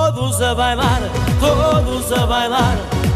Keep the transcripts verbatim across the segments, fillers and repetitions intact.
Todos a bailar, todos a bailar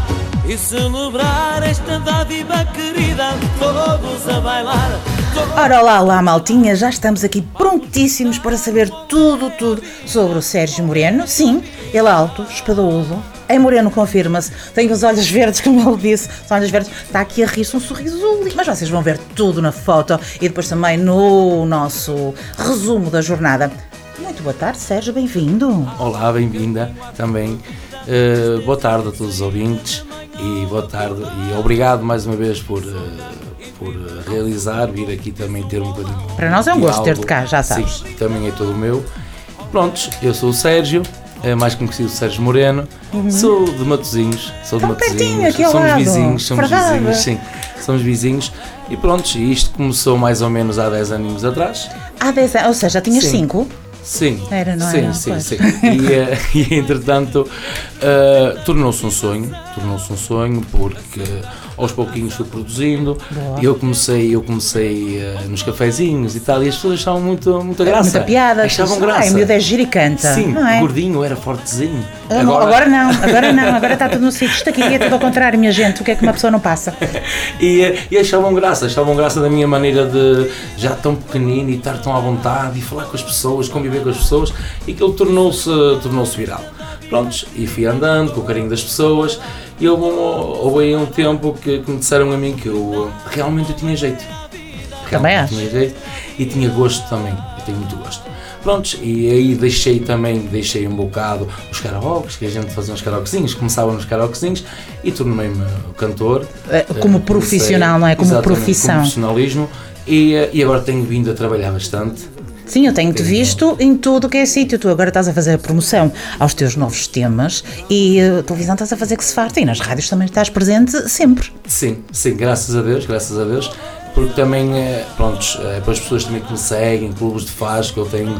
e celebrar esta dádiva querida. Todos a bailar. Ora, olá, olá, maltinha, já estamos aqui prontíssimos para saber tudo, tudo sobre o Sérgio Moreno. Sim, ele é alto, espadaúdo. Em Moreno confirma-se, tem os olhos verdes, como ele disse, os olhos verdes, está aqui a rir-se um sorriso lindo, mas vocês vão ver tudo na foto e depois também no nosso resumo da jornada. Muito boa tarde, Sérgio, bem-vindo. Olá, bem-vinda também. Uh, boa tarde a todos os ouvintes e boa tarde e obrigado mais uma vez por, uh, por realizar, vir aqui também ter um bocadinho. Para nós é um gosto ter-te cá, já sabes. Sim, também é todo o meu. Prontos, eu sou o Sérgio. É mais conhecido Sérgio Moreno, uhum. Sou de Matosinhos, sou de Tão Matosinhos, pertinho, aqui ao somos lado. vizinhos, somos Verdade. vizinhos, sim, somos vizinhos e pronto, isto começou mais ou menos há dez aninhos atrás. Há dez anos, ou seja, já tinhas sim. cinco? Sim, era, não sim, era? sim, Pois. sim. E, uh, e entretanto uh, tornou-se um sonho, tornou-se um sonho porque aos pouquinhos fui produzindo. Boa. e eu comecei, eu comecei uh, nos cafezinhos e tal, e as pessoas achavam muito, muita graça. Muita piada. Achavam graça. graça. Ai, miúdo é giro e canta. Sim, não é? gordinho, era fortezinho. Agora... agora não, agora não, agora está tudo no sítio. Isto aqui é tudo ao contrário, minha gente, o que é que uma pessoa não passa? e, e achavam graça, achavam graça da minha maneira de já tão pequenino e estar tão à vontade e falar com as pessoas, conviver com as pessoas, e aquilo tornou-se, tornou-se viral. Prontos, e fui andando com o carinho das pessoas e houve, um, houve aí um tempo que, que me disseram a mim que eu realmente eu tinha jeito. Também acho. Tinha jeito e tinha gosto também, eu tenho muito gosto. Prontos, e aí deixei também, deixei um bocado os karaokes, que a gente fazia uns karaokezinhos, começava nos karaokezinhos e tornei-me cantor. Como profissional, não é? Como profissão. Como profissionalismo e, e agora tenho vindo a trabalhar bastante. Sim, eu tenho-te visto em tudo o que é sítio. Tu agora estás a fazer a promoção aos teus novos temas e a televisão estás a fazer que se farta e nas rádios também estás presente sempre. Sim, sim, graças a Deus, graças a Deus. Porque também, pronto, é para as pessoas também que me seguem, clubes de faz que eu tenho,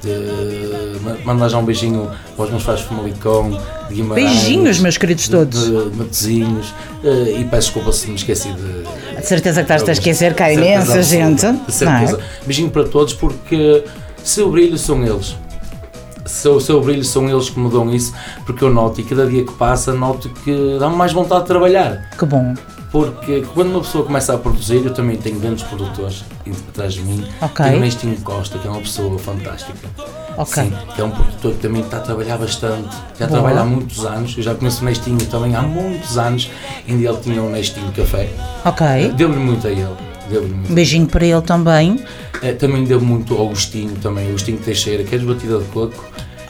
de, mando lá já um beijinho para os meus fãs de Famalicão, de Guimarães. Beijinhos, meus queridos todos. De, de Matosinhos, e peço desculpa se me esqueci de... De certeza que estás a esquecer que há imensa gente. De certeza. É? Beijinho para todos, porque seu brilho são eles. Seu, seu brilho são eles que me dão isso, porque eu noto, e cada dia que passa, noto que dá-me mais vontade de trabalhar. Que bom. Porque quando uma pessoa começa a produzir, eu também tenho grandes produtores atrás de mim. Okay. Tenho o Nestinho Costa, que é uma pessoa fantástica. Okay. Sim, que é um produtor que também está a trabalhar bastante. Já Boa. trabalha há muitos anos. Eu já conheço o Nestinho também há muitos anos. Ainda ele tinha um Nestinho Café. Ok. Deu-lhe muito a ele. Deu-lhe muito. Beijinho para ele também. É, também deu muito ao Agostinho, também. Agostinho Teixeira, que é de batida de coco.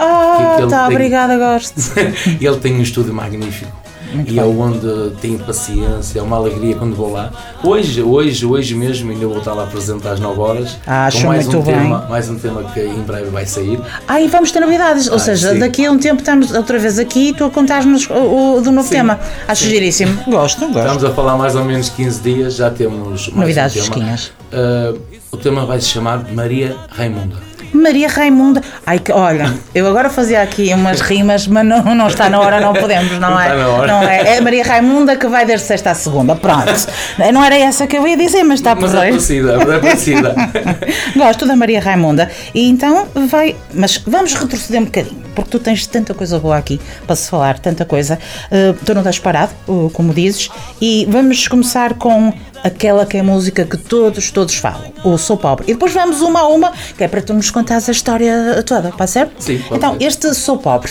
Ah, tá, tem... obrigada, gosto. Ele tem um estúdio magnífico. Muito e bem. é onde tenho paciência, é uma alegria quando vou lá. Hoje, hoje, hoje mesmo ainda vou estar lá presente às nove horas. Acho com mais muito um bem. tema, mais um tema que em breve vai sair. Ah, e vamos ter novidades, ou Ah, seja, sim. daqui a um tempo estamos outra vez aqui e tu a contar-nos o, o do novo Sim. tema. Acho giríssimo. Gosto, gosto. Estamos a falar mais ou menos quinze dias, já temos mais Novidades um tema. fresquinhas. Uh, o tema vai se chamar Maria Raimunda. Maria Raimunda. Ai, que, olha, eu agora fazia aqui umas rimas, mas não, não está na hora, não podemos, não, Não é? está na hora. Não é? É Maria Raimunda que vai desde sexta à segunda, pronto. Não era essa que eu ia dizer, mas está por Mas é aí. parecida, é parecida. Gosto da Maria Raimunda. E então vai. Mas vamos retroceder um bocadinho, porque tu tens tanta coisa boa aqui para se falar, tanta coisa. Uh, tu não estás parado, uh, como dizes, e vamos começar com aquela que é a música que todos, todos falam, o Sou Pobre. E depois vamos uma a uma, que é para tu nos contares a história toda, pode ser? Sim, pode Então, ser. este Sou Pobre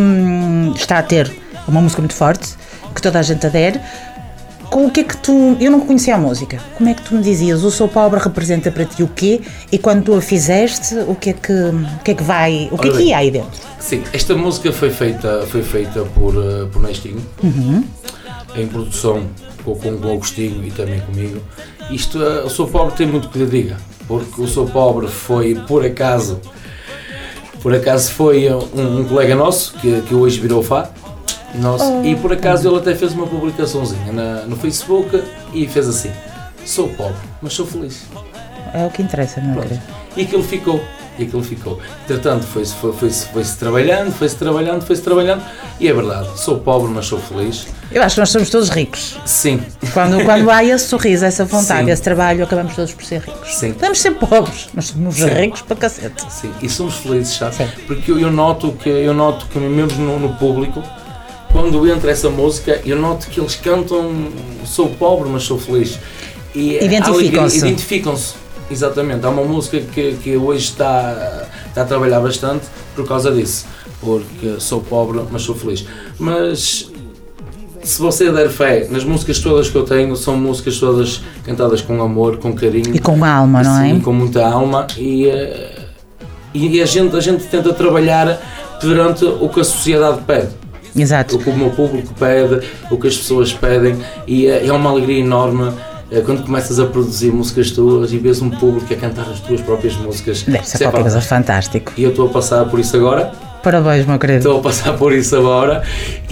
hum, está a ter uma música muito forte, que toda a gente adere. Com o que é que tu... Eu não conhecia a música. Como é que tu me dizias? O Sou Pobre representa para ti o quê? E quando tu a fizeste, o que é que, o que, é que vai... O que é que ia aí dentro? Sim, esta música foi feita, foi feita por, uh, por Nestinho, Uhum. em produção com, com o Agostinho e também comigo. Isto, uh, o Sou Pobre tem muito que lhe diga, porque o Sou Pobre foi, por acaso, por acaso foi um, um colega nosso, que, que hoje virou fã, nosso, Oh. e por acaso ele até fez uma publicaçãozinha na, no Facebook e fez assim: sou pobre, mas sou feliz. É o que interessa, meu Pronto. querido. E aquilo ficou. e aquilo ficou. Entretanto, foi-se foi, foi, foi trabalhando, foi-se trabalhando, foi-se trabalhando, e é verdade, sou pobre, mas sou feliz. Eu acho que nós somos todos ricos. Sim. Quando, quando há esse sorriso, essa vontade, Sim. esse trabalho, acabamos todos por ser ricos. Sim. Podemos ser pobres, mas somos Sim. ricos para cacete. Sim, e somos felizes, sabe? Sim. Porque eu, eu noto que, eu noto que mesmo no, no público, quando entra essa música, eu noto que eles cantam sou pobre, mas sou feliz. E identificam-se. Identificam-se, exatamente. Há uma música que, que hoje está, está a trabalhar bastante por causa disso. Porque sou pobre, mas sou feliz. Mas se você der fé, nas músicas todas que eu tenho, são músicas todas cantadas com amor, com carinho. E com alma, não é? Sim, com muita alma. E, e a, gente, a gente tenta trabalhar perante o que a sociedade pede. Exato. O que o meu público pede, o que as pessoas pedem, e é, é uma alegria enorme quando começas a produzir músicas tuas e vês um público a cantar as tuas próprias músicas. Deve ser qualquer coisa fantástico. E eu estou a passar por isso agora. Parabéns, meu querido. Estou a passar por isso agora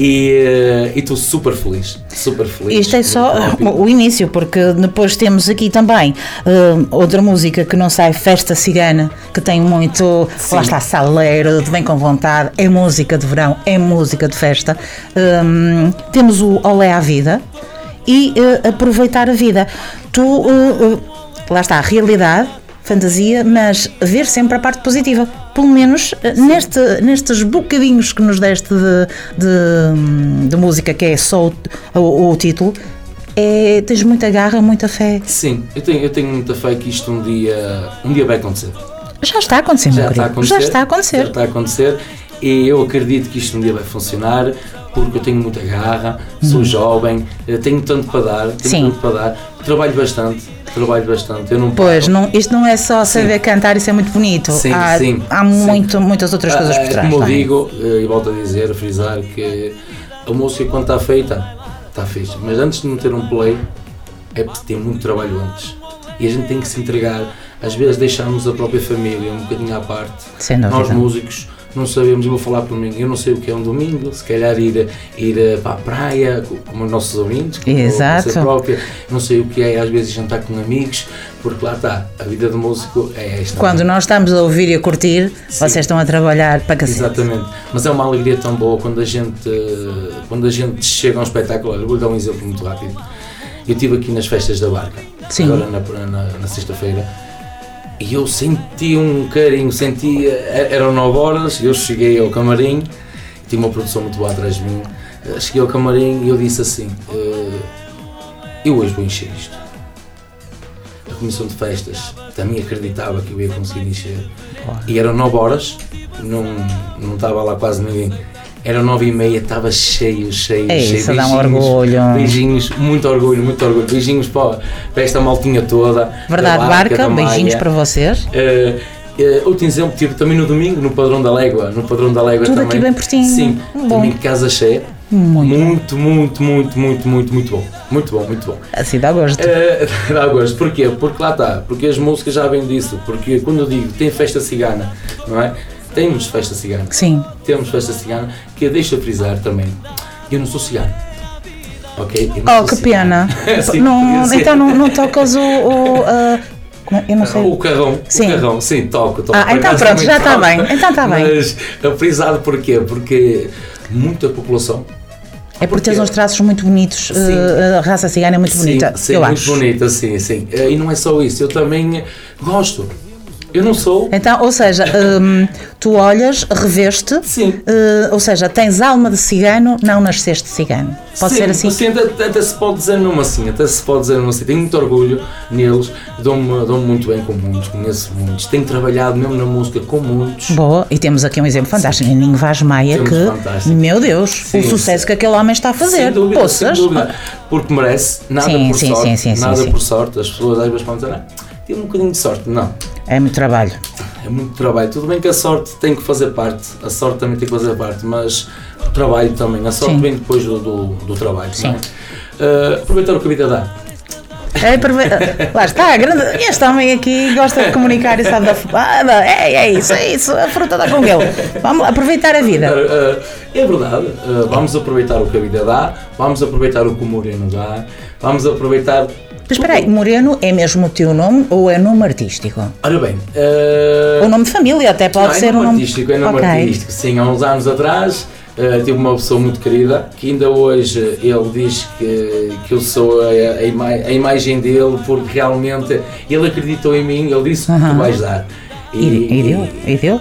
e estou super feliz, super feliz. Isto é só o início, porque depois temos aqui também uh, outra música que não sai, Festa Cigana, que tem muito, Sim. lá está, saleiro, de bem com vontade, é música de verão, é música de festa. Um, temos o Olé à Vida e uh, Aproveitar a Vida. Tu, uh, uh, lá está, realidade, fantasia, mas ver sempre a parte positiva. Pelo menos neste, nestes bocadinhos que nos deste de, de, de música, que é só o, o, o título, é, tens muita garra, muita fé. Sim, eu tenho, eu tenho muita fé que isto um dia, um dia vai acontecer. Já está a acontecer, meu Já está a querido. acontecer, Já está a acontecer. Já está a acontecer e eu acredito que isto um dia vai funcionar, porque eu tenho muita garra, sou hum. jovem, tenho tanto para dar, tenho Sim. tanto para dar, trabalho bastante. Trabalho bastante, eu não Pois, não, isto não é só saber sim. cantar, isso é muito bonito. Sim, há sim, há muito, sim. muitas outras coisas ah, por trás. Como eu também. digo, e volto a dizer, a frisar, que a música quando está feita, está fixe, mas antes de meter um play, é porque tem muito trabalho antes. E a gente tem que se entregar, às vezes deixarmos a própria família um bocadinho à parte. Sem dúvida. Nós músicos não sabemos, eu vou falar por mim, eu não sei o que é um domingo, se calhar ir, ir para a praia, como os nossos ouvintes, como Exato. a própria, não sei o que é às vezes jantar com amigos, porque lá está, a vida de músico é esta. Quando nós estamos a ouvir e a curtir, sim. vocês estão a trabalhar para cacete. Exatamente, mas é uma alegria tão boa quando a gente, quando a gente chega a um espetáculo. Olha, vou dar um exemplo muito rápido. Eu estive aqui nas festas da Barca, sim. agora na, na, na sexta-feira, e eu senti um carinho, senti, eram nove horas, eu cheguei ao camarim, tinha uma produção muito boa atrás de mim, cheguei ao camarim e eu disse assim, eu hoje vou encher isto. A comissão de festas também acreditava que eu ia conseguir encher, e eram nove horas, não, não estava lá quase ninguém. Eram nove e meia, estava cheio, cheio, é cheio. Isso dá um orgulho. Beijinhos, muito orgulho, muito orgulho. Beijinhos para, para esta maltinha toda. Verdade, Barca, Barca beijinhos para vocês. Uh, uh, outro exemplo, tive também no domingo, no Padrão da Légua. No Padrão da Légua Tudo também. Aqui bem pertinho. Sim, bom. Também casa cheia. Muito. muito, muito, muito, muito, muito, muito bom. Muito bom, muito bom. Assim dá gosto. Uh, dá gosto. Porquê? Porque lá está, porque as músicas já vêm disso. Porque quando eu digo tem festa cigana, não é? Temos festa cigana. Sim. Temos festa cigana, que eu deixo a frisar também. Eu não sou cigano. Ok? Oh, que pena. Sim, não, então não, não tocas o. o uh, eu não sei. O carrão. Sim. O carrão, sim, toco. toco ah, então pronto, já está bem. Então está bem. Mas a frisar porquê? Porque muita população. É porque tens uns traços muito bonitos, uh, a raça cigana é muito sim, bonita, sim, eu muito acho. Muito bonita, sim, sim. E não é só isso, eu também gosto. Eu não sou. Então, ou seja, um, tu olhas, reveste, sim. Uh, ou seja, tens alma de cigano, não nasceste cigano. Pode sim, ser assim? Sim, até, até se pode dizer numa assim, até se pode dizer numa assim. Tenho muito orgulho neles, dou-me, dou-me muito bem com muitos, conheço muitos. Tenho trabalhado mesmo na música com muitos. Boa, e temos aqui um exemplo fantástico, Ninho Vaz Maia, temos que, fantástico. Meu Deus, sim, o sucesso sim. que aquele homem está a fazer. Sem dúvida, Poças. sem dúvida. Porque merece, nada sim, por sim, sorte, sim, sim, nada sim, por sim. sorte. As pessoas às vezes podem dizer, ah, tem um bocadinho de sorte. Não. É muito trabalho. É muito trabalho. Tudo bem que a sorte tem que fazer parte, a sorte também tem que fazer parte, mas o trabalho também, a sorte sim. vem depois do, do, do trabalho. Sim. Não é? Uh, aproveitar o que a vida dá. É, lá está, grande, este homem aqui gosta de comunicar e sabe da fubada, é, é isso, é isso, a fruta está com ele. Vamos aproveitar a vida. Uh, é verdade, uh, vamos aproveitar o que a vida dá, vamos aproveitar o que o Moreno dá, vamos aproveitar Mas espera aí, Moreno é mesmo o teu nome ou é nome artístico? Ora bem, uh... o nome de família até pode não, ser é nome um nome artístico, é nome okay. artístico. Sim, há uns anos atrás uh, tive uma pessoa muito querida que ainda hoje ele diz que, que eu sou a, a, ima a imagem dele porque realmente ele acreditou em mim, ele disse uh-huh. que tu vais dar. E, e, e deu? E deu?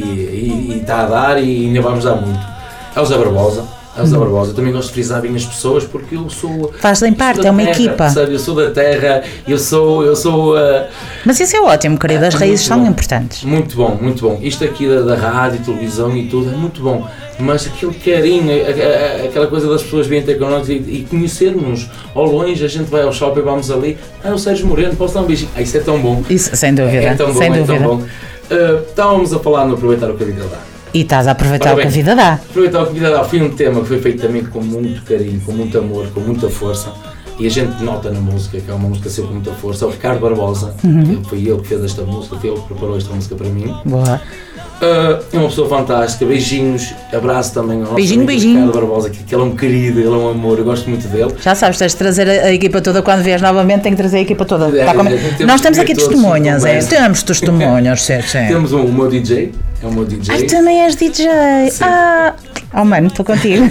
E está a dar e ainda vamos dar muito. É o Zé Barbosa. A Zé Barbosa, eu também gosto de frisar bem as pessoas porque eu sou. Fazem parte, é uma terra, equipa. Sabe? Eu sou da terra, eu sou. Eu sou uh, Mas isso é ótimo, querido, as é raízes são bom, importantes. Muito bom, muito bom. Isto aqui da, da rádio, televisão e tudo é muito bom. Mas aquele carinho, a, a, aquela coisa das pessoas virem ter connosco e, e conhecermos ao longe, a gente vai ao shopping, vamos ali. Ah, o Sérgio Moreno, posso dar um beijinho? Ah, isso é tão bom. Isso, sem dúvida. É, é tão bom, sem é dúvida. tão bom. Uh, estávamos a falar no Aproveitar o que a Vida Dá. E estás a aproveitar bem, o que a vida dá. Aproveitar o que a vida dá. Foi um tema que foi feito também com muito carinho, com muito amor, com muita força. E a gente nota na música, que é uma música sempre com muita força. O Ricardo Barbosa, uhum. que foi ele que fez esta música, foi ele que preparou esta música para mim. Boa. Uh, é uma pessoa fantástica, beijinhos, abraço também ao nosso beijinho, beijinho. Ricardo Barbosa, que, que ele é um querido, ele é um amor, eu gosto muito dele. Já sabes, tens de trazer a, a equipa toda, quando vies novamente tem que trazer a equipa toda. É, tá como... é, temos Nós temos aqui testemunhas, é, conversa. temos testemunhas, sim, sim. Temos um, o meu D J, é o meu D J. Ah, também és D J, sim. Ah, oh mano, estou contigo.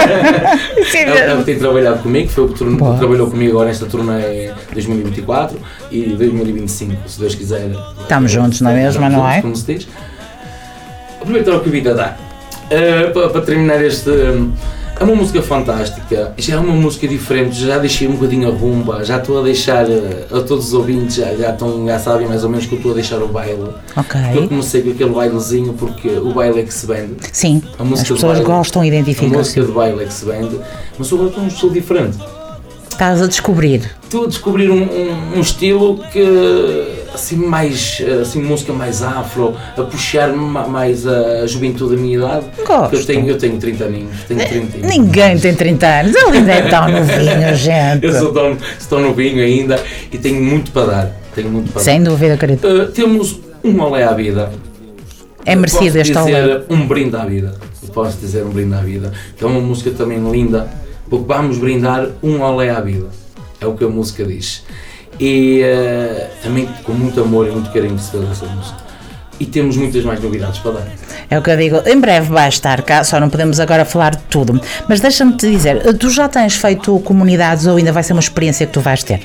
Ele, ele tem trabalhado comigo, foi o que turno, trabalhou comigo agora nesta turnê dois mil e vinte e quatro e dois mil e vinte e cinco, se Deus quiser. Estamos juntos, não é mesmo, não é? Como se diz. Aproveitar o que a vida dá. Uh, para, para terminar este. Um, é uma música fantástica, já é uma música diferente, já deixei um bocadinho a rumba, já estou a deixar uh, a todos os ouvintes, já, já, estão, já sabem mais ou menos que eu estou a deixar o baile. Ok. Eu comecei com aquele bailezinho porque o baile é que se vende. Sim, a as pessoas baile, gostam e identificam-se. A música de baile é que se vende, mas eu agora estou diferente. Estás a descobrir? Estou a descobrir um, um, um estilo que, assim, mais, assim, música mais afro, a puxar mais a juventude da minha idade. Gosto. Eu tenho, eu tenho trinta aninhos, tenho trinta anos. Ninguém tem trinta anos, ele ainda é tão novinho, gente. Eu sou tão, sou tão novinho ainda e tenho muito para dar, tenho muito para Sem dar. dúvida, querido. Uh, temos um olé à vida. É merecido este olé. Posso dizer um brinde à vida, posso dizer um brinde à vida, que é uma música também linda. Porque vamos brindar um olé à vida, é o que a música diz. E uh, também com muito amor e muito carinho que se fez essa música. E temos muitas mais novidades para dar. É o que eu digo, em breve vai estar cá, só não podemos agora falar de tudo. Mas deixa-me te dizer, tu já tens feito comunidades ou ainda vai ser uma experiência que tu vais ter?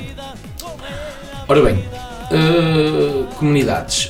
Ora bem, uh, comunidades.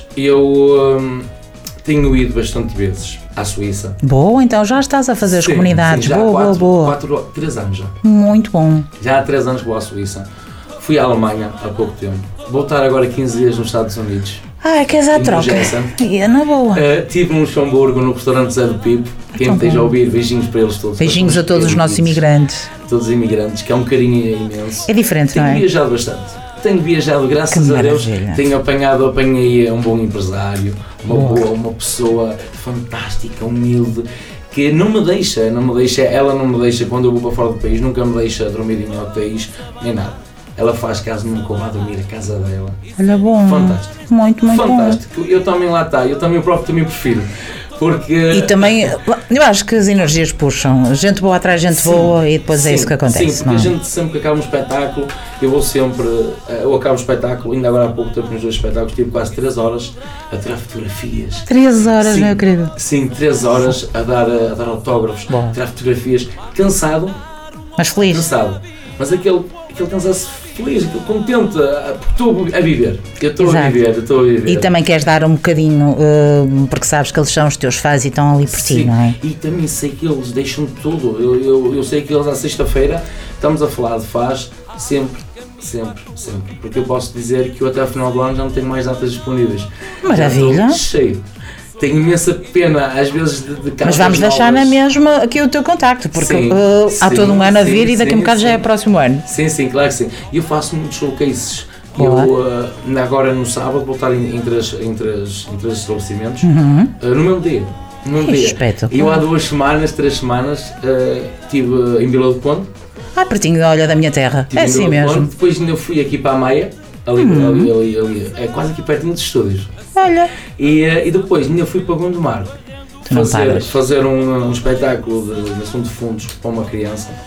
Eu um, tenho ido bastante vezes à Suíça. Boa, então já estás a fazer sim, as comunidades. Sim, já boa, há quatro, boa, boa. Quatro, três anos já. Muito bom. Já há três anos que vou à Suíça. Fui à Alemanha há pouco tempo. Vou estar agora quinze dias nos Estados Unidos. Ah, queres a troca? É na boa. Uh, estive no Luxemburgo, no restaurante Zé do Pipo. Quem me esteja a ouvir, beijinhos para eles todos. Beijinhos a todos os nossos imigrantes. Todos os imigrantes, que é um carinho imenso. É diferente, Tenho não é? Tenho viajado bastante. Tenho viajado, graças a Deus, tenho apanhado, apanhei um bom empresário, uma boa, boa uma pessoa fantástica, humilde, que não me deixa, não me deixa, ela não me deixa quando eu vou para fora do país, nunca me deixa dormir em hotéis, nem nada. Ela faz caso nunca vá dormir a casa dela. Olha, bom. Fantástico. Muito, muito Fantástico. bom. Eu também lá está, eu também o próprio também prefiro. Porque... E também, eu acho que as energias puxam, gente boa atrás gente sim, boa e depois sim, é isso que acontece. Sim, porque não? a gente sempre que acaba um espetáculo, eu vou sempre, eu acabo o espetáculo, ainda agora há pouco tempo nos dois espetáculos, tive quase três horas a tirar fotografias. três horas, sim, meu querido? Sim, três horas a dar, a dar autógrafos, a tirar fotografias, cansado, mas feliz. Cansado, mas aquele, aquele cansaço feliz, aquele contente, porque estou a viver, eu estou a viver, eu estou a viver. E também queres dar um bocadinho, uh, porque sabes que eles são os teus fãs e estão ali por ti, não é? E também sei que eles deixam tudo, eu, eu, eu sei que eles à sexta-feira, estamos a falar de faz, sempre, sempre, sempre, porque eu posso dizer que eu até ao final do ano já não tenho mais datas disponíveis. Maravilha! Cheio. Tenho imensa pena, às vezes, de, de Mas vamos deixar novas. Na mesma aqui o teu contacto, porque sim, uh, há sim, todo um ano a vir sim, e daqui a um bocado sim. já é próximo ano. Sim, sim, claro que sim. E eu faço muitos showcases. Boa. Eu, uh, agora no sábado, vou estar entre as, entre as, entre os estabelecimentos, uhum. uh, no mesmo dia. No mesmo dia. E eu há duas semanas, três semanas, uh, estive uh, em Vila do Conde. Ah, pertinho da olha da minha terra. É assim mesmo. Conde. Depois ainda fui aqui para a Maia, ali, uhum. ali, ali, ali, é quase aqui pertinho dos estúdios. Olha. E, uh, e depois ainda fui para Gondomar. Fazer, fazer um, um espetáculo de, de assunto de fundos para uma criança.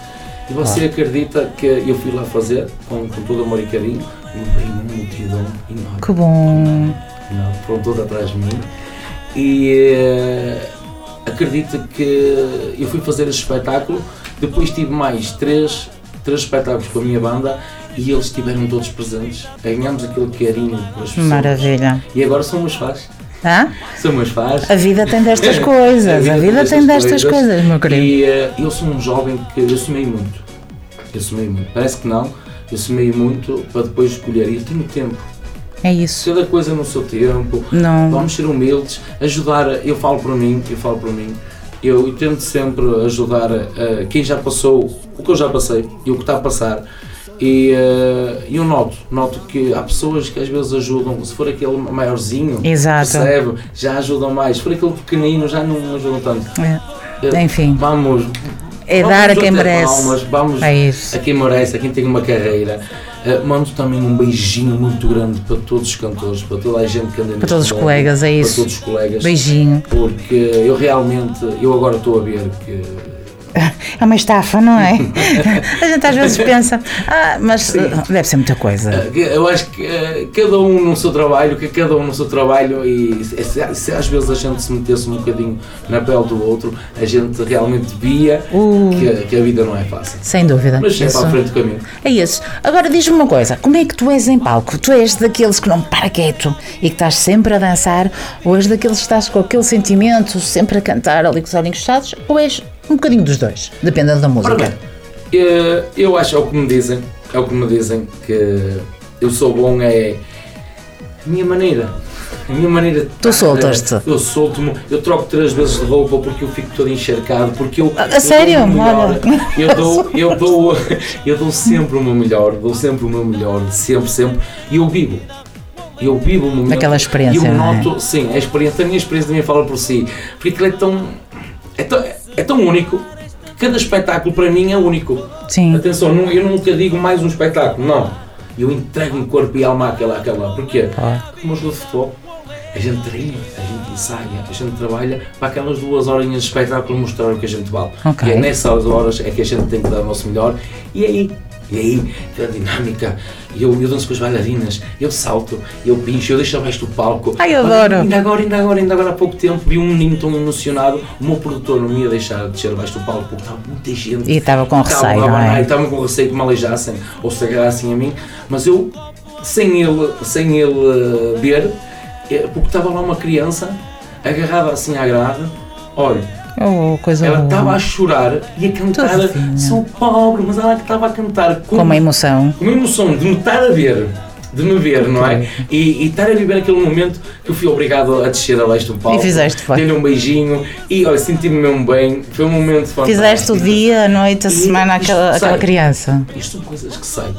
E você acredita que eu fui lá fazer, com, com todo amor e carinho, e veio uma multidão enorme. Que bom! Não, foram todos atrás de mim. E uh, acredita que eu fui fazer esse espetáculo, depois tive mais três, três espetáculos com a minha banda e eles estiveram todos presentes. Ganhámos aquele carinho com as pessoas. Maravilha! E agora são meus fãs. Hã? São meus fãs. A vida tem destas coisas, a vida, a vida tem destas coisas, coisas meu querido. E uh, eu sou um jovem que eu somei muito. Eu somei muito. Parece que não, eu somei muito para depois escolher. E eu tenho tempo. É isso. Cada coisa no seu tempo, não. Vamos ser humildes, ajudar, eu falo para mim, eu falo para mim, eu, eu tento sempre ajudar uh, quem já passou, o que eu já passei e o que está a passar, e uh, eu noto, noto que há pessoas que às vezes ajudam, se for aquele maiorzinho, exato, percebe, já ajudam mais, se for aquele pequenino já não ajudam tanto. É. Uh, Enfim. Vamos, é vamos dar a quem merece. Palmas, vamos é isso. a quem merece, a quem tem uma carreira. Uh, mando também um beijinho muito grande para todos os cantores, para toda a gente que anda neste para todos os mundo, colegas, é isso. Para todos os colegas. Beijinho. Porque eu realmente, eu agora estou a ver que... É uma estafa, não é? A gente às vezes pensa, ah, mas Sim. deve ser muita coisa. Eu acho que uh, cada um no seu trabalho, que cada um no seu trabalho e se, se às vezes a gente se metesse um bocadinho na pele do outro, a gente realmente via uh, que, que a vida não é fácil. Sem dúvida. Mas é para a frente do caminho. É isso. Agora diz-me uma coisa, como é que tu és em palco? Tu és daqueles que não para quieto e que estás sempre a dançar, ou és daqueles que estás com aquele sentimento, sempre a cantar ali com os olhinhos fechados, ou és um bocadinho dos dois, dependendo da música? Ora bem, eu, eu acho, é o que me dizem, é o que me dizem, que eu sou bom, é a minha maneira, a minha maneira... Tu soltas-te? Eu solto-me, eu troco três vezes de roupa porque eu fico todo encharcado, porque eu... A, a eu sério? Dou melhor, eu, dou, eu, dou, eu dou sempre o meu melhor, dou sempre o meu melhor, sempre, sempre, e eu vivo. Eu vivo o momento. Aquela experiência, e eu não é? noto, sim, a experiência, a minha experiência também fala por si, porque aquilo é tão... É tão É tão único, cada espetáculo para mim é único. Sim. Atenção, eu nunca digo mais um espetáculo, não. Eu entrego-me corpo e alma àquela, àquela. Porquê? Ah. Como jogo de futebol, a gente treina, a gente ensaia, a gente trabalha para aquelas duas horinhas de espetáculo mostrar o que a gente vale. Okay. E é nessas horas é que a gente tem que dar o nosso melhor. E aí, e aí, aquela dinâmica, eu, eu danço com as bailarinas, eu salto, eu pincho, eu deixo abaixo do palco. Ai, eu adoro! Ainda agora, ainda agora, ainda agora há pouco tempo vi um menino tão emocionado, o meu produtor não me ia deixar descer abaixo do palco porque estava muita gente. E estava com receio, não é? E estava com receio que me aleijassem ou se agarrassem a mim, mas eu, sem ele, sem ele ver, porque estava lá uma criança agarrada assim à grade, olha, oh, coisa ela estava boa. a chorar e a cantar, sou pobre, mas ela estava a cantar com, com uma emoção. Com uma emoção de me estar a ver, de me ver, não é? E, e estar a viver aquele momento que eu fui obrigado a descer abaixo do palco. E fizeste, foi. Dei-lhe um beijinho e olha, senti-me mesmo bem, foi um momento fantástico. Fizeste o dia, a noite, a e semana àquela, àquela criança. Isto são coisas que saem.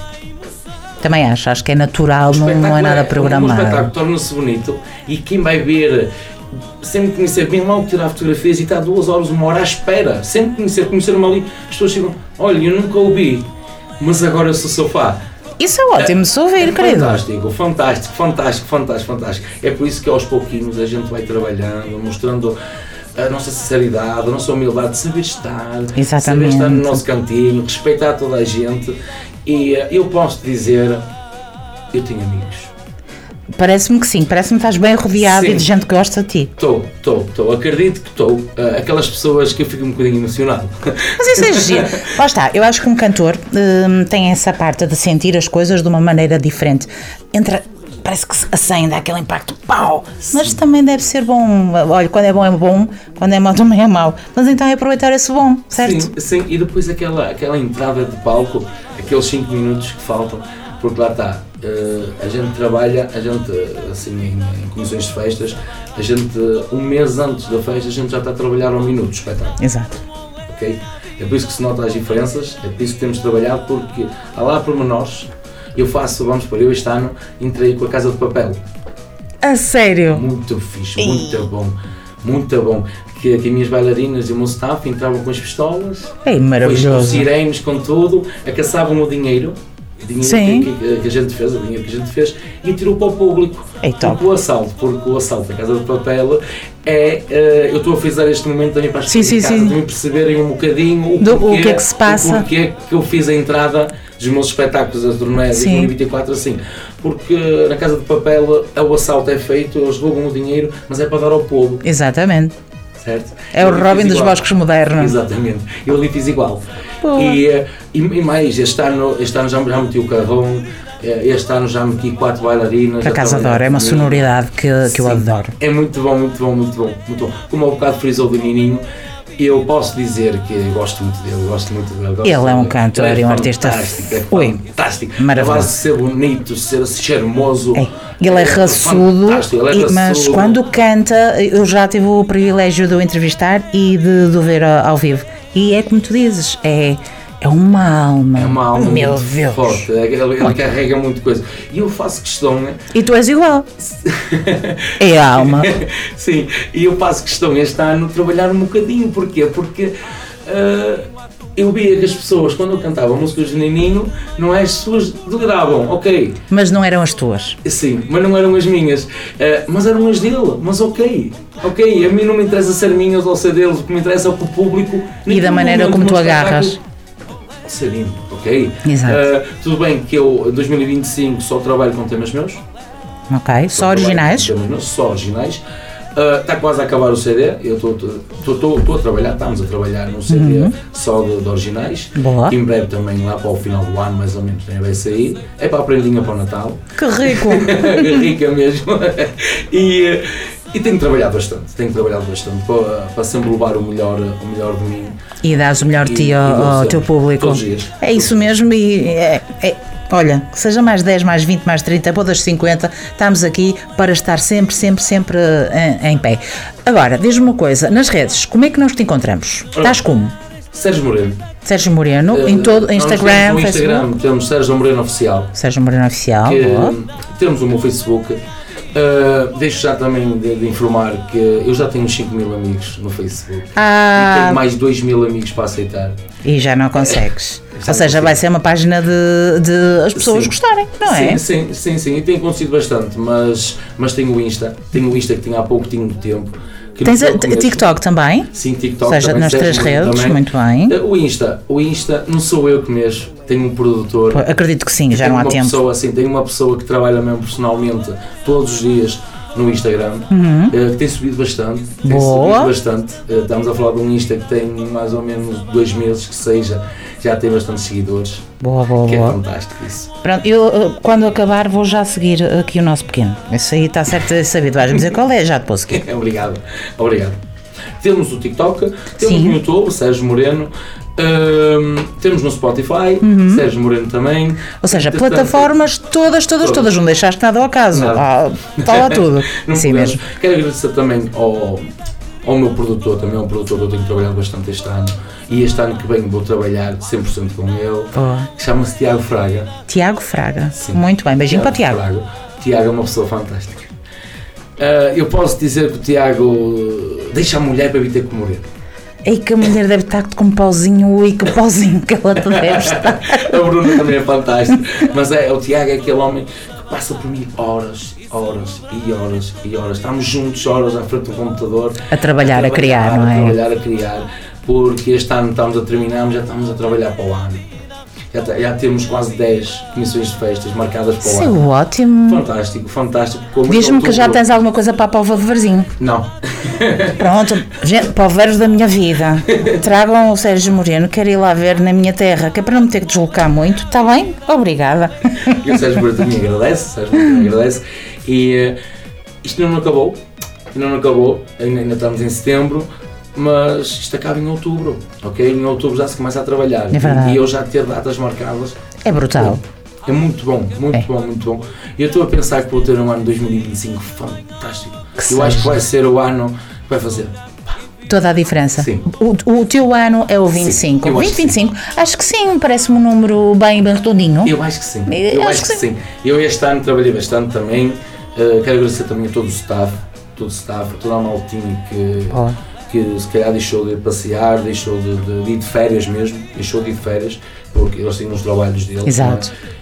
Também acho, acho que é natural, não, não é nada programado. O espetáculo torna-se bonito e quem vai ver, sem me conhecer, bem logo tirar fotografias e está duas horas, uma hora à espera, sem me conhecer, conhecer-me ali, as pessoas chegam, olha, eu nunca ouvi, mas agora eu sou seu fã. Isso é ótimo, se ouvir, é querido. Fantástico, fantástico, fantástico, fantástico, fantástico. É por isso que aos pouquinhos a gente vai trabalhando, mostrando a nossa sinceridade, a nossa humildade, saber estar, Exatamente. saber estar no nosso cantinho, respeitar toda a gente. E eu posso dizer, eu tenho amigos. Parece-me que sim, parece-me que estás bem rodeado Sim. e de gente que gosta de ti. Estou, estou, estou, acredito que estou. Uh, aquelas pessoas que eu fico um bocadinho emocionado. Mas isso é giro. Lá está, eu acho que um cantor hum, tem essa parte de sentir as coisas de uma maneira diferente. Entra, parece que acende, dá aquele impacto, pau! Mas também deve ser bom. Olha, quando é bom é bom, quando é mau também é mau. Mas então é aproveitar esse bom, certo? Sim, sim, e depois aquela, aquela entrada de palco, aqueles cinco minutos que faltam, porque lá está, uh, a gente trabalha, a gente, assim, em, em comissões de festas, a gente, um mês antes da festa, a gente já está a trabalhar um minuto de espetáculo. Exato. Ok? É por isso que se nota as diferenças, é por isso que temos trabalhado, porque há lá pormenores. Eu faço, vamos por eu este ano, entrei com a Casa de Papel. A sério? Muito fixe, muito bom, muito bom. Que, que as minhas bailarinas e o meu staff entravam com as pistolas, É maravilhoso. com os sirenes, com tudo, acaçavam o dinheiro. dinheiro Sim. que, que, que a gente fez, o dinheiro que a gente fez, e tirou para o público. É top. Porque o assalto, porque o assalto da Casa de Papel é, uh, eu estou a frisar este momento também para as Sim, pessoas sim, em casa sim. também perceberem um bocadinho o, Do- o porquê, que é que se passa. o porquê que eu fiz a entrada dos meus espetáculos da turnê de Sim. dois mil e vinte e quatro assim, porque na Casa de Papel o assalto é feito, eles roubam o dinheiro, mas é para dar ao povo, Exatamente. certo? É o Eu ali Robin fiz dos igual. Bosques Modernos. Exatamente, eu ali fiz igual. Boa. E, eh, e, e mais, este ano, este ano já, já meti o carrão, eh, este ano já meti quatro bailarinas. Por já acaso trabalhei adoro, é uma comigo. sonoridade que, que eu Sim, adoro. É muito bom, muito bom, muito bom, muito bom. Como há bocado frisou do Nininho, eu posso dizer que eu gosto muito dele, gosto muito dele. gosto Ele é um dele. cantor Ele e um artista fantástico, é Ui, fantástico. maravilhoso. A base de ser bonito, ser charmoso. É. Ele é raçudo, fantástico, ele é e- mas raçudo. quando canta, eu já tive o privilégio de o entrevistar e de, de o ver a- ao vivo. E é como tu dizes, é, é uma alma. É uma alma Meu muito Deus. forte, ele, ele carrega muito coisa. E eu faço questão, né? E tu és igual. É a alma. Sim, e eu faço questão este ano de trabalhar um bocadinho, porquê? Porque ah, eu via que as pessoas, quando eu cantava músicas de Nininho, não é as suas degradavam, ok, Mas não eram as tuas. sim, mas não eram as minhas, ah, mas eram as dele, mas ok, ok, a mim não me interessa ser minhas ou ser deles, o que me interessa é o que o público... E da naquele maneira momento, como no tu espetáculo, agarras. Ser íntimo, ok? Exato. Ah, tudo bem que eu, em dois mil e vinte e cinco, só trabalho com temas meus. Ok? Só originais? Trabalho com temas meus, só originais. Ah, está quase a acabar o C D. Eu estou a trabalhar, estamos a trabalhar num C D só de, de originais. Uhum. Boa. Em breve também, lá para o final do ano, mais ou menos, também vai sair. É para a prendinha para o Natal. Que rico! Rica mesmo. E, eh, e tenho trabalhado bastante. Tenho trabalhado bastante para, para sempre levar o melhor, o melhor de mim. E dás o melhor de E- ti e ao, vou ao sempre. teu público. Todos os dias. É isso mesmo e é, é- olha, que seja mais dez, mais vinte, mais trinta, ou das cinquenta, estamos aqui para estar sempre, sempre, sempre em, em pé. Agora, diz-me uma coisa, nas redes, como é que nós te encontramos? Estás como? Sérgio Moreno. Sérgio Moreno, Eh, em todo, nós Instagram, temos no Instagram, Facebook? temos Sérgio Moreno Oficial. Sérgio Moreno Oficial, que, boa. temos o meu Facebook. Uh, deixo já também de, de informar que eu já tenho cinco mil amigos no Facebook e Ah, tenho mais dois mil amigos para aceitar. e já não consegues. Já Ou não seja, consigo. vai ser uma página de, de as pessoas Sim. gostarem, não é? Sim, sim, sim, sim, e tem acontecido bastante, mas, mas tenho o Insta, tenho o Insta que tinha há pouco tinha tempo. Que Tens não a, foi o começo. TikTok também? Sim, TikTok Ou seja, também, nas Sérgio três Moreno redes, também. muito bem. Uh, O Insta, o Insta, não sou eu que mexo, tenho um produtor. Pô, acredito que sim, já Tenho não há uma tempo. pessoa assim, tenho uma pessoa que trabalha mesmo personalmente todos os dias no Instagram, eh, que tem subido bastante, tem Uhum. Boa. subido bastante. Eh, estamos a falar de um Insta que tem mais ou menos dois meses, que seja, já tem bastantes seguidores, Boa, boa, que é boa. fantástico isso. Pronto, eu uh, quando acabar vou já seguir aqui o nosso pequeno. Isso aí está certo de saber. Vais-me dizer qual é, já te posso seguir. Obrigado, obrigado. Temos o TikTok, temos Sim. no YouTube, Sérgio Moreno, hum, temos no Spotify, Sérgio Moreno também. Ou seja, Entretanto, plataformas todas, todas, Todas. todas. Não deixaste nada ao acaso. Nada. Ah, está lá tudo. Não Sim podemos. mesmo. Quero agradecer também ao, ao meu produtor, também é um produtor que eu tenho trabalhado bastante este ano, e este ano que vem vou trabalhar cem por cento com ele, Boa. que chama-se Tiago Fraga. Tiago Fraga. Sim. Muito bem, beijinho para o Tiago. Fraga. Tiago é uma pessoa fantástica. Ah, eu posso dizer que o Tiago deixa a mulher para vir ter com o Moreno. Ei, que a mulher deve estar com um pauzinho, ui, que pauzinho que ela te deve estar. A Bruna também é fantástica, mas é, o Tiago é aquele homem que passa por mim horas, horas e horas e horas. Estamos juntos horas à frente do computador. A trabalhar, a criar, não é? A trabalhar, a criar, porque este ano estamos a terminar, mas já estamos a trabalhar para o ano. Já, te- já temos quase dez comissões de festas marcadas para o Isso é ano. ótimo. Fantástico, fantástico. Como Diz-me em que já outubro- tens alguma coisa para a Póvoa de Varzim. Não. Pronto, gente, poveiros da minha vida, tragam o Sérgio Moreno, quero ir lá ver na minha terra, que é para não me ter que deslocar muito, está bem? Obrigada. E o Sérgio Moreira também agradece, o Sérgio Moreira agradece. E eh, isto ainda não acabou, ainda não acabou, ainda, ainda estamos em setembro, mas isto acaba em outubro, ok? Em outubro já se começa a trabalhar. É verdade. E eu já ter datas marcadas. É brutal. É muito bom, muito É. bom, muito bom. E eu estou a pensar que vou ter um ano dois mil e vinte e cinco fantástico. Que eu acho que seja. vai ser o ano que vai fazer. Toda a diferença. Sim. O, o teu ano é o vinte e cinco. eu acho vinte, que vinte e cinco, acho que sim, parece-me um número bem, bem redondinho. Eu acho que sim, Eu eu acho acho que que sim. Eu este ano trabalhei bastante também. Uh, quero agradecer também a todo o staff, todo o staff, a toda a maltinha que, Boa. que se calhar deixou de passear, deixou de, de, de ir de férias mesmo, deixou de ir de férias, porque eles têm os trabalhos deles. Exato. não é?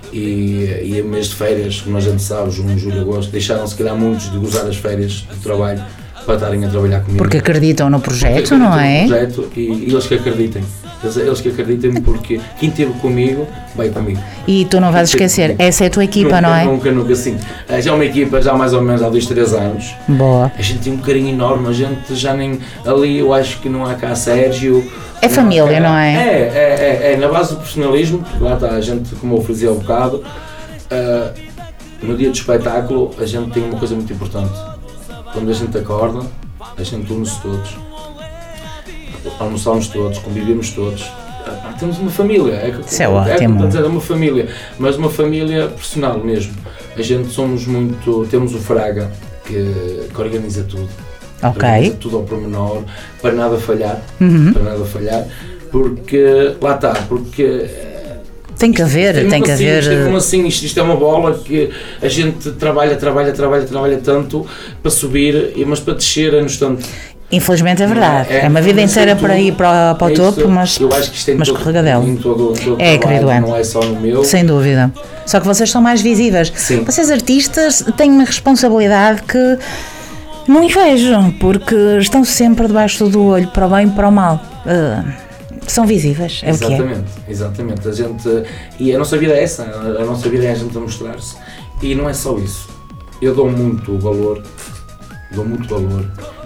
e, e a mês de férias, como a gente sabe, junho, julho, agosto, deixaram se calhar muitos de gozar as férias de trabalho para estarem a trabalhar comigo. Porque acreditam no projeto, porque acreditam não é? No projeto e, e eles que acreditem. Eles, eles que acreditem porque quem esteve comigo, vai comigo. E tu não vais esquecer, essa é a tua equipa, nunca, não é? Nunca, nunca, sim. Já é uma equipa, já mais ou menos há dois, três anos. Boa. A gente tem um carinho enorme, a gente já nem. Ali eu acho que não há cá Sérgio. É não família, cá, não é? É, é, é, é na base do profissionalismo, porque lá está, a gente, como eu fazia há um bocado, uh, no dia do espetáculo a gente tem uma coisa muito importante. Quando a gente acorda, a gente une-se todos, almoçamos todos, convivemos todos. Uh, temos uma família, é, Isso é é, ótimo. É, dizer, é uma família, mas uma família profissional mesmo. A gente somos muito. Temos o Fraga que, que organiza tudo. Ok. Tudo ao pormenor, para nada falhar, Uhum. para nada falhar, porque lá está, porque Tem que haver, isto, tem que assim, haver. Isto, é como assim, isto, isto é uma bola que a gente trabalha, trabalha, trabalha, trabalha tanto para subir, e- mas para descer é no instante. Infelizmente é verdade. É, uma vida mas inteira tudo, para ir para, para o é topo, isso. mas, eu acho que isto é em mas todo, escorregadelo. em todo, em todo É, trabalho, querido, é. não é só no meu. Sem dúvida. Só que vocês são mais visíveis. Sim. Vocês artistas têm uma responsabilidade que não invejo, porque estão sempre debaixo do olho, para o bem e para o mal. Ah, são visíveis, é o que é. Exatamente, exatamente. A gente, e a nossa vida é essa, a nossa vida é a gente a mostrar-se. E não é só isso. Eu dou muito valor, dou muito valor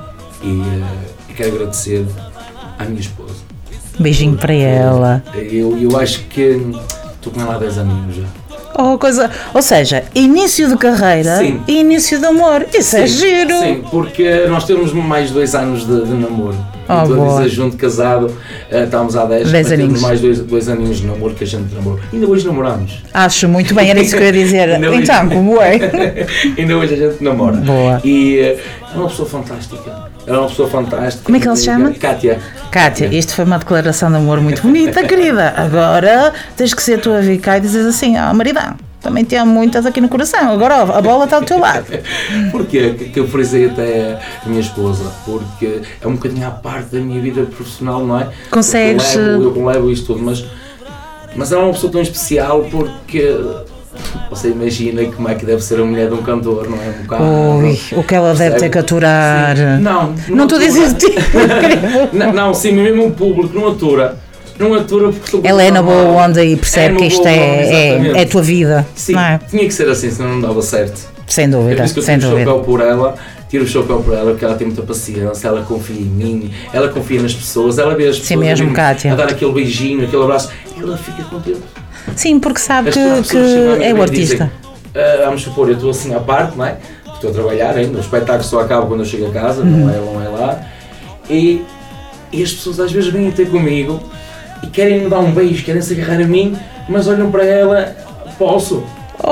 e, eh, e quero agradecer à minha esposa. Beijinho para ela. Eu, eu acho que estou com ela há dez aninhos já. Oh, coisa, ou seja, início de carreira Sim. e início de amor. Isso é Sim, giro. Sim, porque nós temos mais dois anos de, de namoro. Oh, Estou boa. a dizer, junto, casado, eh, estamos há dez, Dez mas temos aninhos. mais dois, dois aninhos de namoro que a gente namorou. Ainda hoje namoramos. Acho muito bem, era isso que eu ia dizer. Ainda hoje- Então, como é? Ainda hoje a gente namora. Boa. E eh, é uma pessoa fantástica. É uma pessoa fantástica. Como é que ela se chama? Kátia. Cátia, isto foi uma declaração de amor muito bonita, querida. Agora tens que ser tu a vir cá e dizes assim: ah, maridão, também te amo muito, estás aqui no coração. Agora ó, a bola está ao teu lado. Porquê que que eu frisei até a minha esposa? Porque é um bocadinho à parte da minha vida profissional, não é? Consegues- Porque Eu levo, eu levo isto tudo, mas, mas ela é uma pessoa tão especial porque você imagina como é que deve ser a mulher de um cantor, não é? Um bocado, Ui, o que ela deve ter que aturar. Sim. Não, Não estou a dizer de ti. não, não, sim, mesmo o público não atura. Não atura porque Ela é na boa onda e percebe É que na isto boa onda, é, é, exatamente. é a tua vida. Sim, Não é? tinha que ser assim, senão não dava certo. Sem É por dúvida, isso que eu sem tiro o dúvida. chapéu por ela, tiro o chapéu por ela porque ela tem muita paciência, ela confia em mim, ela confia nas pessoas, ela vê as pessoas Sim mesmo, a, Kátia. a dar aquele beijinho, aquele abraço, ela fica contente. Sim, porque sabe As que, pessoas que chegam a mim é e o dizem, artista. "Ah, vamos supor, eu estou assim à parte, não é? Estou a trabalhar ainda, o espetáculo só acaba quando eu chego a casa, Uhum. não, é, não é lá. E, e as pessoas às vezes vêm ter comigo e querem me dar um beijo, querem se agarrar a mim, mas olham para ela, posso?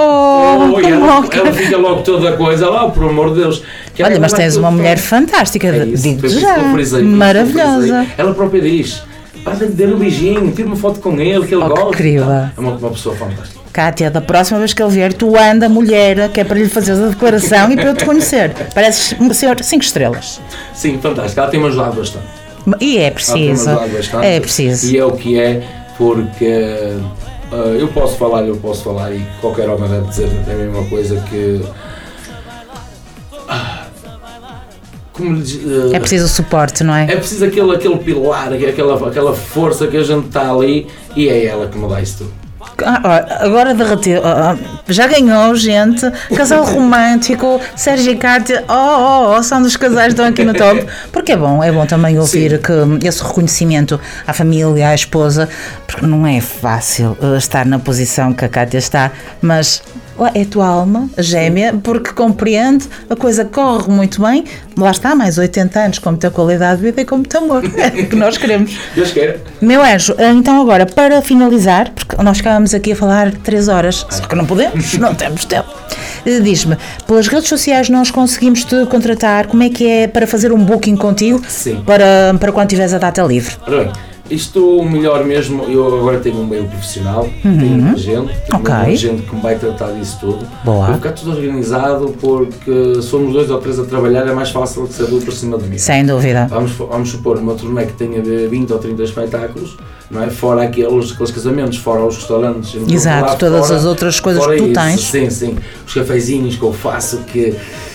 Oh, e ela, como que- ela fica logo toda a coisa lá, por amor de Deus. Que Olha, ela mas vai tens tudo uma tão- mulher fantástica, É isso, digo-te foi por isso já. que eu frisei, foi por isso que eu Maravilhosa. frisei. Ela própria diz, pá, dê-lhe um beijinho, tira uma foto com ele, que ele Oh, que gosta. querida. É uma, uma pessoa fantástica. Cátia, da próxima vez que ele vier, tu anda, mulher, que é para lhe fazer a declaração e para eu te conhecer. Pareces um senhor cinco estrelas. Sim, fantástica. Ela tem-me ajudado bastante. E é Ela tem-me preciso. ajudado bastante. É preciso. E é o que é, porque uh, eu posso falar, eu posso falar, e qualquer homem deve dizer a mesma coisa que. Ah, como lhe diz, uh, É preciso o suporte, não é? é preciso aquele, aquele pilar, aquela, aquela força que a gente está ali, e é ela que me dá isso tudo. Ah, ó, agora derreteu. Ah, ah, já ganhou, gente. Casal romântico, Sérgio e Cátia. Oh, oh, oh, são dos casais que estão aqui no top. Porque é bom, é bom também ouvir Sim. que esse reconhecimento à família, à esposa, porque não é fácil eh, estar na posição que a Cátia está, mas lá é a tua alma gêmea, porque compreende, a coisa corre muito bem. Lá está, mais oitenta anos, com muita qualidade de vida e com muito amor. É o que nós queremos. Deus queira. Meu anjo, então agora para finalizar, porque nós ficávamos aqui a falar três horas, só que não podemos, não temos tempo. Eh, Diz-me, pelas redes sociais nós conseguimos te contratar, como é que é para fazer um booking contigo? Sim. Para, para quando tiveres a data livre? Ora bem, Isto, o melhor mesmo, eu agora tenho um meio profissional, uhum. tenho um agente, tenho okay. um agente que me vai tratar disso tudo. Boa. Vou ficar tudo organizado porque somos dois ou três a trabalhar, é mais fácil que ser dois por cima de mim. Sem dúvida. Vamos, vamos supor, uma turnê que tenha de vinte ou trinta espetáculos, não é? Fora aqueles, aqueles casamentos, fora os restaurantes. Exato, lá, todas fora, as outras coisas que tu isso, tens. Sim, sim. Os cafezinhos que eu faço que...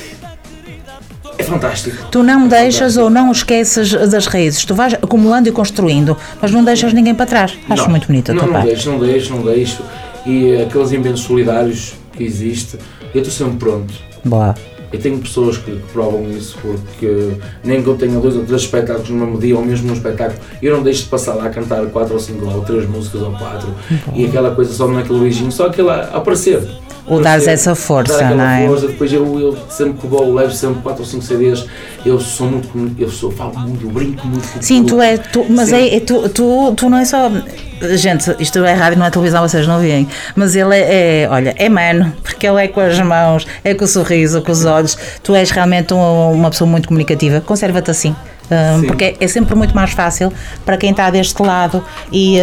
É fantástico. Tu não é deixas fantástico. ou não esqueces das raízes, tu vais acumulando e construindo, mas não deixas ninguém para trás. Acho não, muito bonito a não, tua não parte. deixo, não deixo, não deixo. E aqueles eventos solidários que existem, eu estou sempre pronto. Boa. Eu tenho pessoas que, que provam isso, porque nem que eu tenha dois ou três espetáculos no mesmo dia ou mesmo num espetáculo, eu não deixo de passar lá a cantar quatro ou cinco ou três músicas ou quatro Bom. E aquela coisa só naquele beijinho, só aquilo a aparecer. Ou dás essa força, dar não é? Força. Depois eu, eu sempre que vou, levo sempre quatro ou cinco C Ds, eu sou muito, eu sou, falo muito, eu brinco muito. Sim, tu é, tu, mas é, é tu, tu, tu não é só, gente, isto é rádio, não é televisão, vocês não veem, mas ele é, é, olha, é mano, porque ele é com as mãos, é com o sorriso, com os olhos, tu és realmente um, uma pessoa muito comunicativa, conserva-te assim. Um, porque é sempre muito mais fácil para quem está deste lado e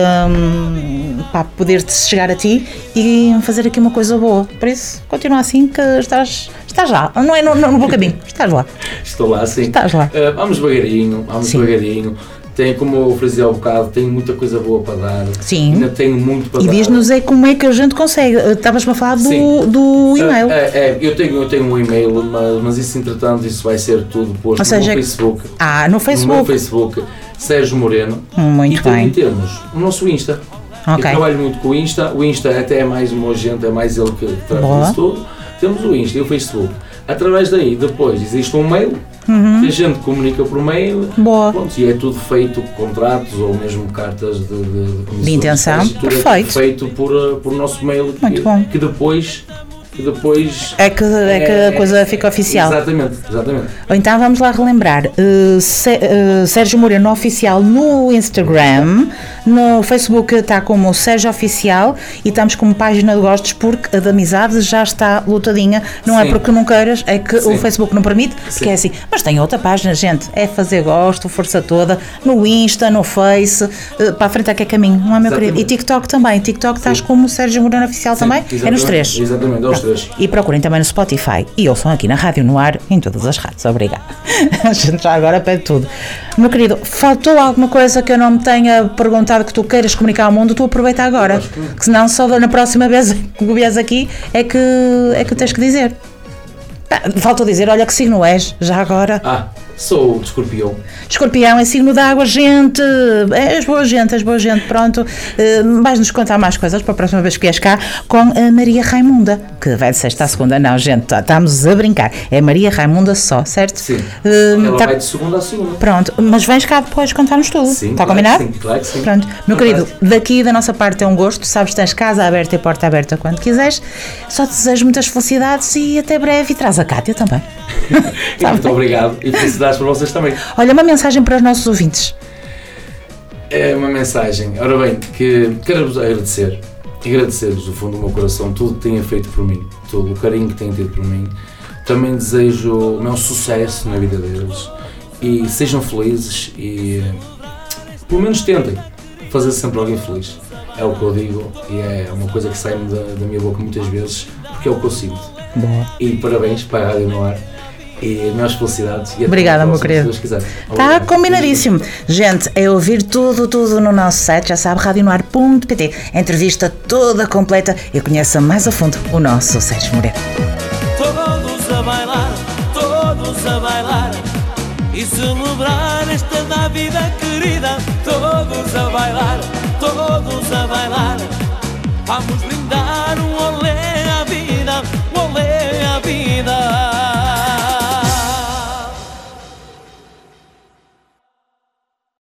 um, para poder-te chegar a ti e fazer aqui uma coisa boa. Por isso, continua assim que estás, estás lá, não é no, no bom caminho, estás lá. Estou lá, sim. Estás lá. Uh, vamos devagarinho, vamos sim. devagarinho. Tem, como eu ofereci há bocado, tenho muita coisa boa para dar. Sim. Ainda tenho muito para e dar. E diz-nos é como é que a gente consegue. Estavas-me a falar do, do e-mail. É, é, eu, tenho, eu tenho um e-mail, mas, mas isso entretanto isso vai ser tudo posto Ou seja, no Facebook. Ah, no Facebook. No meu Facebook, Sérgio Moreno. Muito e bem. E temos o nosso Insta. Okay. Eu trabalho muito com o Insta. O Insta até é mais o meu agente, é mais ele que trata disso tudo. Temos o Insta e o Facebook. Através daí, depois, existe um mail, uhum. que a gente comunica por mail. Boa. Pronto, e é tudo feito, contratos ou mesmo cartas de, de, de, de intenção. Perfeito. É feito por, por nosso mail, muito que, bom. que depois... que depois é que, é que é, a coisa é, fica oficial. Exatamente, exatamente. Então vamos lá relembrar, uh, C- uh, Sérgio Moreno Oficial no Instagram, no Facebook está como Sérgio Oficial e estamos como página de gostos porque a da amizade já está lutadinha, não Sim. é porque não queiras, é que Sim. o Facebook não permite, porque Sim. é assim, mas tem outra página, gente, é fazer gosto, força toda, no Insta, no Face, uh, para a frente é que é caminho, não é meu querido? E TikTok também, TikTok estás Sim. como Sérgio Moreno Oficial Sim, também, é nos três. Exatamente, aos três. E procurem também no Spotify e ouçam aqui na Rádio no Ar, em todas as rádios. Obrigada. A gente já agora pede tudo. Meu querido, faltou alguma coisa que eu não me tenha perguntado que tu queiras comunicar ao mundo? Tu aproveita agora. Que... que senão só na próxima vez que vieres aqui é que, é que tens que dizer. Ah, faltou dizer, olha que signo és, já agora. Ah, sou de Escorpião. Escorpião é signo de água, gente. És boa gente, és boa gente. Pronto, uh, vais-nos contar mais coisas para a próxima vez que vies cá com a Maria Raimunda, que vai de sexta à segunda. Não, gente, tá, estamos a brincar. É Maria Raimunda só, certo? Sim. Uh, Ela tá... vai de segunda a segunda. Pronto, mas vens cá depois contar-nos tudo. Sim. Está claro combinado? Sim, claro que sim. Pronto. Meu querido, daqui da nossa parte é um gosto. Sabes que tens casa aberta e porta aberta quando quiseres. Só te desejo muitas felicidades e até breve. E traz a Cátia também. Muito obrigado e felicidades para vocês também. Olha, uma mensagem para os nossos ouvintes. É uma mensagem, ora bem, que quero-vos agradecer, agradecer-vos do fundo do meu coração tudo que têm feito por mim, todo o carinho que têm tido por mim. Também desejo o meu sucesso na vida deles e sejam felizes e pelo menos tentem fazer sempre alguém feliz. É o que eu digo e é uma coisa que sai-me da, da minha boca muitas vezes porque é o que eu sinto. Boa. E parabéns para a Rádio no Ar. E minhas felicidades. E obrigada, meu querido. Está combinadíssimo. Gente, é ouvir tudo, tudo no nosso site, já sabe, rádio no ar ponto pt. Entrevista toda completa e conheça mais a fundo o nosso Sérgio Moreno. Todos a bailar, todos a bailar e celebrar esta da vida querida. Todos a bailar, todos a bailar. Vamos brindar um